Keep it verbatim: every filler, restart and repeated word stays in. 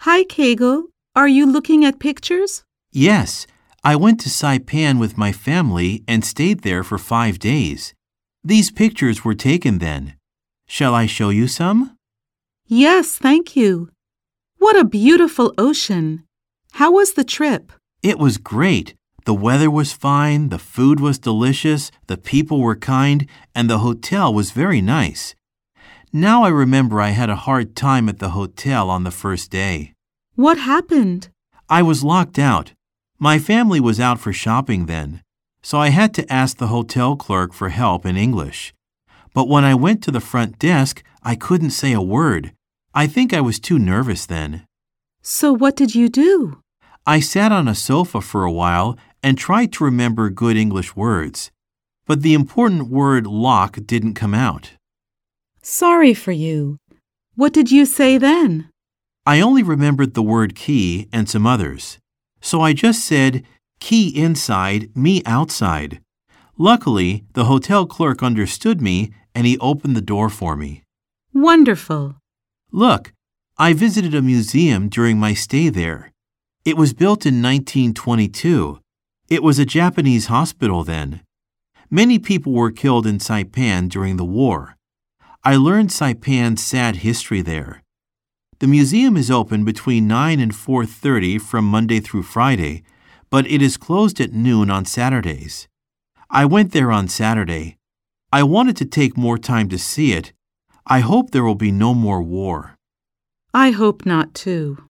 Hi, Kegel. Are you looking at pictures? Yes, I went to Saipan with my family and stayed there for five days. These pictures were taken then. Shall I show you some? Yes, thank you. What a beautiful ocean. How was the trip? It was great. The weather was fine, the food was delicious, the people were kind, and the hotel was very nice. Now I remember I had a hard time at the hotel on the first day. What happened? I was locked out. My family was out for shopping then, so I had to ask the hotel clerk for help in English. But when I went to the front desk, I couldn't say a word. I think I was too nervous then. So what did you do? I sat on a sofa for a while and tried to remember good English words, but the important word lock didn't come out. Sorry for you. What did you say then? I only remembered the word key and some others, so I just said, key inside, me outside. Luckily, the hotel clerk understood me and he opened the door for me. Wonderful. Look, I visited a museum during my stay there. It was built in nineteen twenty-two. It was a Japanese hospital then. Many people were killed in Saipan during the war. I learned Saipan's sad history there. The museum is open between nine and four thirty from Monday through Friday, but it is closed at noon on Saturdays. I went there on Saturday. I wanted to take more time to see it. I hope there will be no more war. I hope not too.